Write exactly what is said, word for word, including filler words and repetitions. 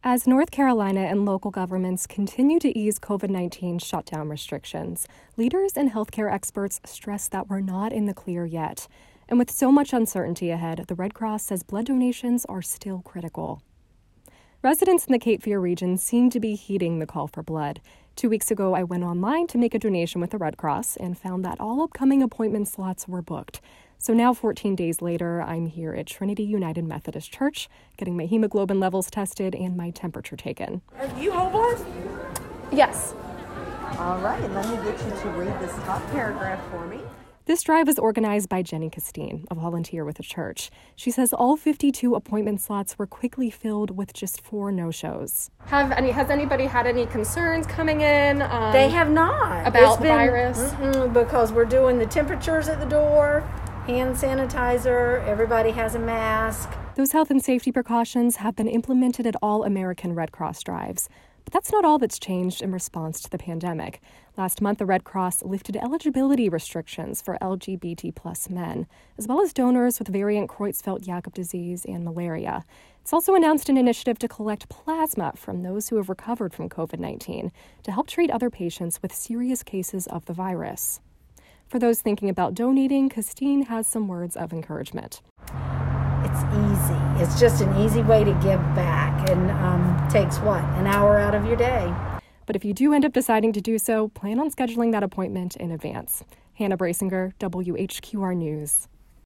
As North Carolina and local governments continue to ease COVID nineteen shutdown restrictions, leaders and healthcare experts stress that we're not in the clear yet. And with so much uncertainty ahead, the Red Cross says blood donations are still critical. Residents in the Cape Fear region seem to be heeding the call for blood. Two weeks ago, I went online to make a donation with the Red Cross and found that all upcoming appointment slots were booked. So now, fourteen days later, I'm here at Trinity United Methodist Church, getting my hemoglobin levels tested and my temperature taken. Are you whole blood? Yes. All right, let me get you to read this top paragraph for me. This drive was organized by Jenny Castine, a volunteer with the church. She says all fifty-two appointment slots were quickly filled with just four no-shows. Have any? Has anybody had any concerns coming in? Um, They have not. About It's the been, virus? Mm-mm, because we're doing the temperatures at the door, hand sanitizer, everybody has a mask. Those health and safety precautions have been implemented at all American Red Cross drives. But that's not all that's changed in response to the pandemic. Last month, the Red Cross lifted eligibility restrictions for L G B T plus men, as well as donors with variant Creutzfeldt-Jakob disease and malaria. It's also announced an initiative to collect plasma from those who have recovered from COVID nineteen to help treat other patients with serious cases of the virus. For those thinking about donating, Castine has some words of encouragement. It's easy. It's just an easy way to give back, and um, takes, what, an hour out of your day. But if you do end up deciding to do so, plan on scheduling that appointment in advance. Hannah Brasinger, W H Q R News.